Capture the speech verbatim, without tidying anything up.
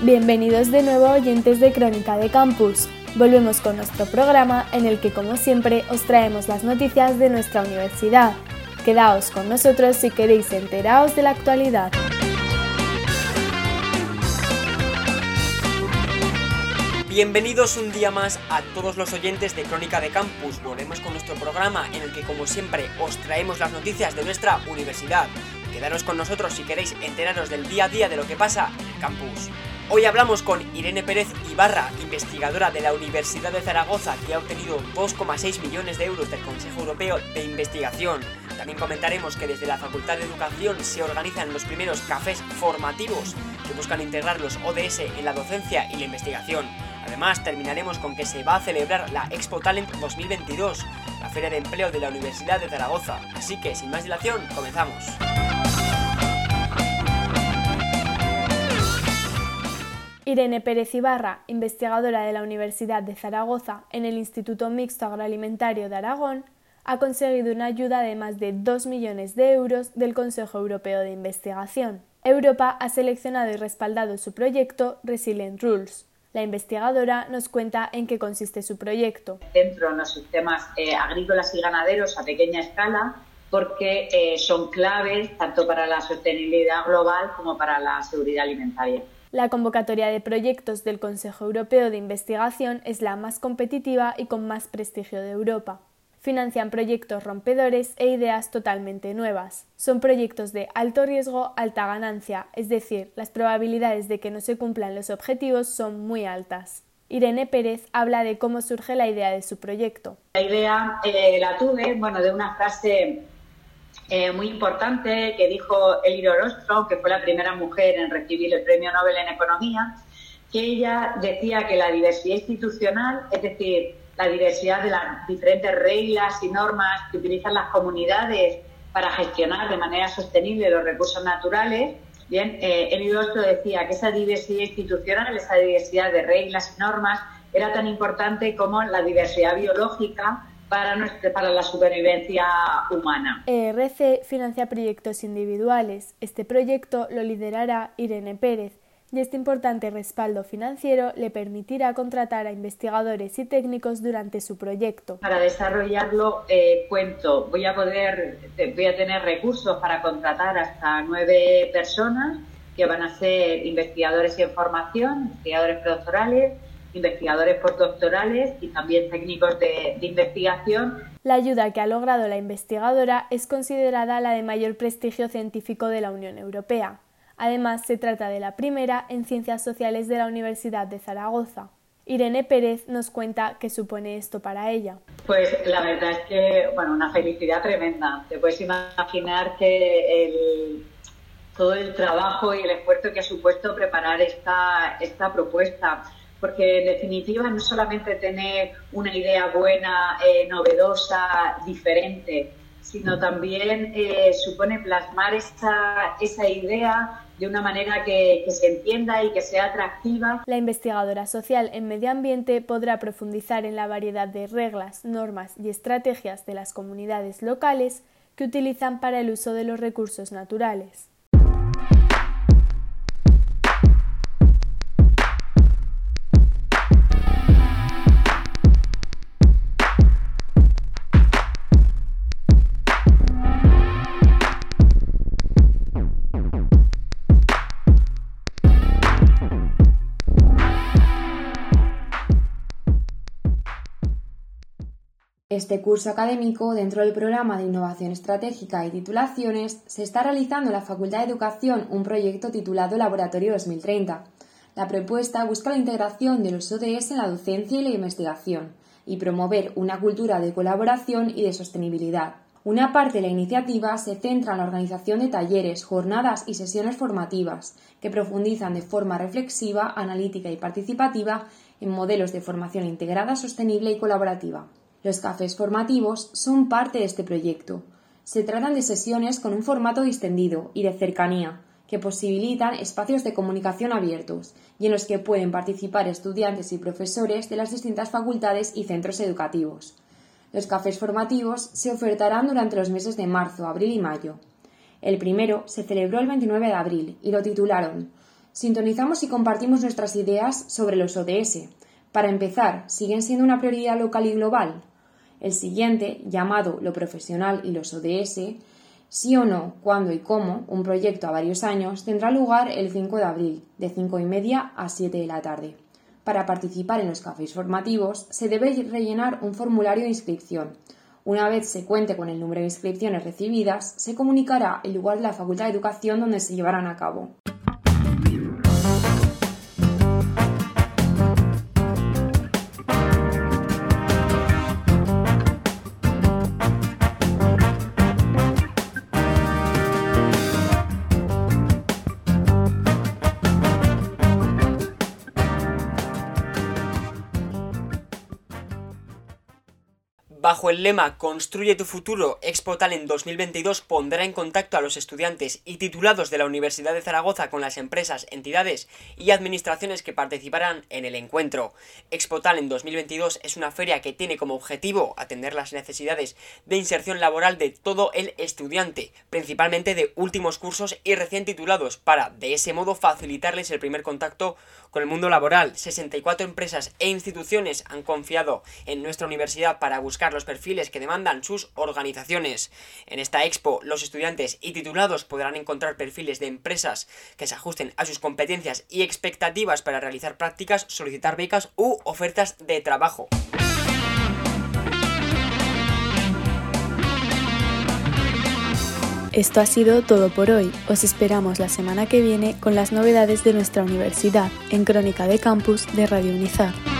Bienvenidos de nuevo oyentes de Crónica de Campus. Volvemos con nuestro programa en el que, como siempre, os traemos las noticias de nuestra universidad. Quedaos con nosotros si queréis enteraros de la actualidad. Bienvenidos un día más a todos los oyentes de Crónica de Campus. Volvemos con nuestro programa en el que, como siempre, os traemos las noticias de nuestra universidad. Quedaros con nosotros si queréis enteraros del día a día de lo que pasa en el campus. Hoy hablamos con Irene Pérez Ibarra, investigadora de la Universidad de Zaragoza, que ha obtenido dos coma seis millones de euros del Consejo Europeo de Investigación. También comentaremos que desde la Facultad de Educación se organizan los primeros cafés formativos que buscan integrar los O D S en la docencia y la investigación. Además, terminaremos con que se va a celebrar la Expo Talent dos mil veintidós, la Feria de Empleo de la Universidad de Zaragoza. Así que, sin más dilación, comenzamos. Irene Pérez Ibarra, investigadora de la Universidad de Zaragoza en el Instituto Mixto Agroalimentario de Aragón, ha conseguido una ayuda de más de dos millones de euros del Consejo Europeo de Investigación. Europa ha seleccionado y respaldado su proyecto Resilient Rules. La investigadora nos cuenta en qué consiste su proyecto. Centro en los sistemas eh, agrícolas y ganaderos a pequeña escala porque eh, son claves tanto para la sostenibilidad global como para la seguridad alimentaria. La convocatoria de proyectos del Consejo Europeo de Investigación es la más competitiva y con más prestigio de Europa. Financian proyectos rompedores e ideas totalmente nuevas. Son proyectos de alto riesgo, alta ganancia, es decir, las probabilidades de que no se cumplan los objetivos son muy altas. Irene Pérez habla de cómo surge la idea de su proyecto. La idea eh, la tuve bueno, de una frase eh, muy importante que dijo Elinor Ostrom, que fue la primera mujer en recibir el Premio Nobel en Economía, que ella decía que la diversidad institucional, es decir, la diversidad de las diferentes reglas y normas que utilizan las comunidades para gestionar de manera sostenible los recursos naturales. Bien, eh, Elinor Ostrom decía que esa diversidad institucional, esa diversidad de reglas y normas, era tan importante como la diversidad biológica para, nuestra, para la supervivencia humana. E R C financia proyectos individuales. Este proyecto lo liderará Irene Pérez, y este importante respaldo financiero le permitirá contratar a investigadores y técnicos durante su proyecto. Para desarrollarlo, eh, cuento, voy a poder, voy a tener recursos para contratar hasta nueve personas que van a ser investigadores en formación, investigadores predoctorales, investigadores postdoctorales y también técnicos de, de investigación. La ayuda que ha logrado la investigadora es considerada la de mayor prestigio científico de la Unión Europea. Además, se trata de la primera en Ciencias Sociales de la Universidad de Zaragoza. Irene Pérez nos cuenta qué supone esto para ella. Pues la verdad es que, bueno, una felicidad tremenda. Te puedes imaginar que el, todo el trabajo y el esfuerzo que ha supuesto preparar esta, esta propuesta, porque en definitiva no solamente tener una idea buena, eh, novedosa, diferente, sino también eh, supone plasmar esa, esa idea de una manera que, que se entienda y que sea atractiva. La investigadora social en medio ambiente podrá profundizar en la variedad de reglas, normas y estrategias de las comunidades locales que utilizan para el uso de los recursos naturales. Este curso académico, dentro del programa de Innovación Estratégica y Titulaciones, se está realizando en la Facultad de Educación un proyecto titulado Laboratorio dos mil treinta. La propuesta busca la integración de los O D S en la docencia y la investigación y promover una cultura de colaboración y de sostenibilidad. Una parte de la iniciativa se centra en la organización de talleres, jornadas y sesiones formativas que profundizan de forma reflexiva, analítica y participativa en modelos de formación integrada, sostenible y colaborativa. Los cafés formativos son parte de este proyecto. Se tratan de sesiones con un formato distendido y de cercanía, que posibilitan espacios de comunicación abiertos y en los que pueden participar estudiantes y profesores de las distintas facultades y centros educativos. Los cafés formativos se ofertarán durante los meses de marzo, abril y mayo. El primero se celebró el veintinueve de abril y lo titularon Sintonizamos y compartimos nuestras ideas sobre los O D S. Para empezar, ¿siguen siendo una prioridad local y global? El siguiente, llamado Lo profesional y los O D S, sí o no, cuándo y cómo, un proyecto a varios años, tendrá lugar el cinco de abril, de cinco y media a siete de la tarde. Para participar en los cafés formativos, se debe rellenar un formulario de inscripción. Una vez se cuente con el número de inscripciones recibidas, se comunicará el lugar de la Facultad de Educación donde se llevarán a cabo. Bajo el lema Construye tu futuro, Expo Talent dos mil veintidós pondrá en contacto a los estudiantes y titulados de la Universidad de Zaragoza con las empresas, entidades y administraciones que participarán en el encuentro. Expo Talent dos mil veintidós es una feria que tiene como objetivo atender las necesidades de inserción laboral de todo el estudiante, principalmente de últimos cursos y recién titulados, para de ese modo facilitarles el primer contacto con el mundo laboral. sesenta y cuatro empresas e instituciones han confiado en nuestra universidad para buscar los perfiles que demandan sus organizaciones. En esta expo, los estudiantes y titulados podrán encontrar perfiles de empresas que se ajusten a sus competencias y expectativas para realizar prácticas, solicitar becas u ofertas de trabajo. Esto ha sido todo por hoy. Os esperamos la semana que viene con las novedades de nuestra universidad en Crónica de Campus de Radio Unizar.